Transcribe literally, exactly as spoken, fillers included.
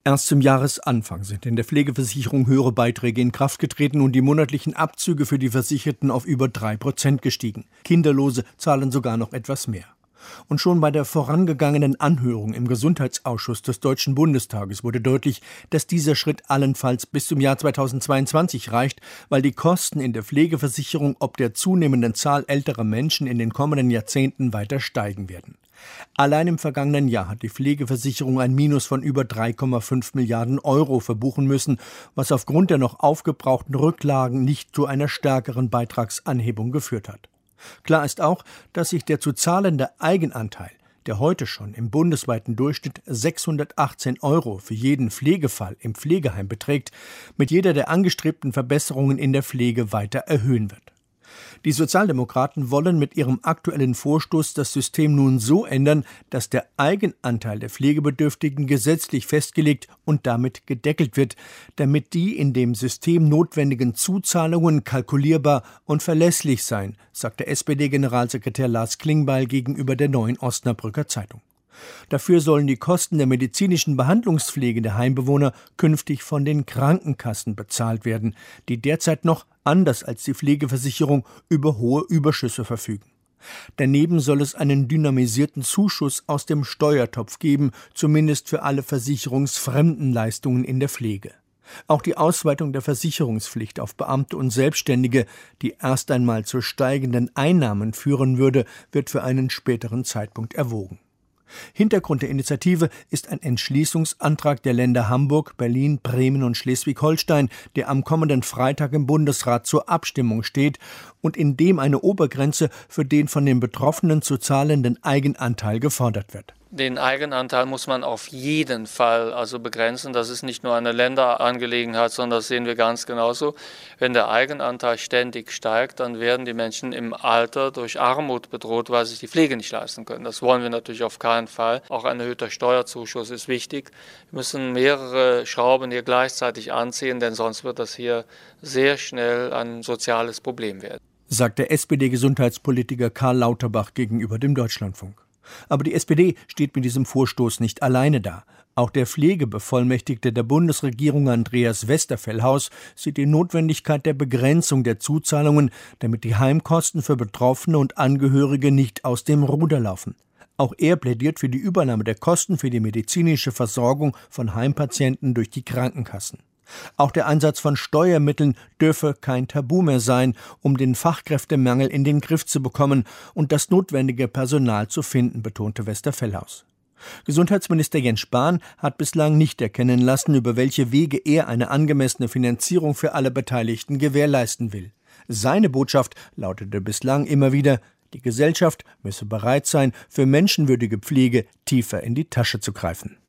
Erst zum Jahresanfang sind in der Pflegeversicherung höhere Beiträge in Kraft getreten und die monatlichen Abzüge für die Versicherten auf über drei Prozent gestiegen. Kinderlose zahlen sogar noch etwas mehr. Und schon bei der vorangegangenen Anhörung im Gesundheitsausschuss des Deutschen Bundestages wurde deutlich, dass dieser Schritt allenfalls bis zum Jahr zweitausendzweiundzwanzig reicht, weil die Kosten in der Pflegeversicherung ob der zunehmenden Zahl älterer Menschen in den kommenden Jahrzehnten weiter steigen werden. Allein im vergangenen Jahr hat die Pflegeversicherung ein Minus von über drei Komma fünf Milliarden Euro verbuchen müssen, was aufgrund der noch aufgebrauchten Rücklagen nicht zu einer stärkeren Beitragsanhebung geführt hat. Klar ist auch, dass sich der zu zahlende Eigenanteil, der heute schon im bundesweiten Durchschnitt sechshundertachtzehn Euro für jeden Pflegefall im Pflegeheim beträgt, mit jeder der angestrebten Verbesserungen in der Pflege weiter erhöhen wird. Die Sozialdemokraten wollen mit ihrem aktuellen Vorstoß das System nun so ändern, dass der Eigenanteil der Pflegebedürftigen gesetzlich festgelegt und damit gedeckelt wird, damit die in dem System notwendigen Zuzahlungen kalkulierbar und verlässlich seien, sagte S P D-Generalsekretär Lars Klingbeil gegenüber der Neuen Osnabrücker Zeitung. Dafür sollen die Kosten der medizinischen Behandlungspflege der Heimbewohner künftig von den Krankenkassen bezahlt werden, die derzeit noch, anders als die Pflegeversicherung, über hohe Überschüsse verfügen. Daneben soll es einen dynamisierten Zuschuss aus dem Steuertopf geben, zumindest für alle versicherungsfremden Leistungen in der Pflege. Auch die Ausweitung der Versicherungspflicht auf Beamte und Selbstständige, die erst einmal zu steigenden Einnahmen führen würde, wird für einen späteren Zeitpunkt erwogen. Hintergrund der Initiative ist ein Entschließungsantrag der Länder Hamburg, Berlin, Bremen und Schleswig-Holstein, der am kommenden Freitag im Bundesrat zur Abstimmung steht und in dem eine Obergrenze für den von den Betroffenen zu zahlenden Eigenanteil gefordert wird. Den Eigenanteil muss man auf jeden Fall also begrenzen. Das ist nicht nur eine Länderangelegenheit, sondern das sehen wir ganz genauso. Wenn der Eigenanteil ständig steigt, dann werden die Menschen im Alter durch Armut bedroht, weil sie sich die Pflege nicht leisten können. Das wollen wir natürlich auf keinen Fall. Auch ein erhöhter Steuerzuschuss ist wichtig. Wir müssen mehrere Schrauben hier gleichzeitig anziehen, denn sonst wird das hier sehr schnell ein soziales Problem werden, sagt der S P D-Gesundheitspolitiker Karl Lauterbach gegenüber dem Deutschlandfunk. Aber die S P D steht mit diesem Vorstoß nicht alleine da. Auch der Pflegebevollmächtigte der Bundesregierung Andreas Westerfellhaus sieht die Notwendigkeit der Begrenzung der Zuzahlungen, damit die Heimkosten für Betroffene und Angehörige nicht aus dem Ruder laufen. Auch er plädiert für die Übernahme der Kosten für die medizinische Versorgung von Heimpatienten durch die Krankenkassen. Auch der Einsatz von Steuermitteln dürfe kein Tabu mehr sein, um den Fachkräftemangel in den Griff zu bekommen und das notwendige Personal zu finden, betonte Westerfellhaus. Gesundheitsminister Jens Spahn hat bislang nicht erkennen lassen, über welche Wege er eine angemessene Finanzierung für alle Beteiligten gewährleisten will. Seine Botschaft lautete bislang immer wieder: Die Gesellschaft müsse bereit sein, für menschenwürdige Pflege tiefer in die Tasche zu greifen.